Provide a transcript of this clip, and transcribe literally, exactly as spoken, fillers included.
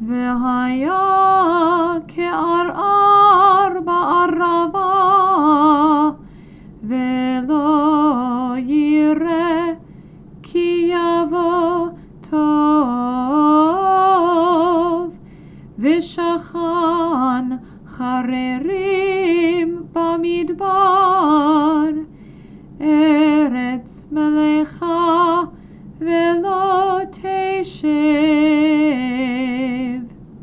והיה כערער בערבה, ולא יראה כי יבוא טוב, ושכן חררים במדבר, ארץ מלאכה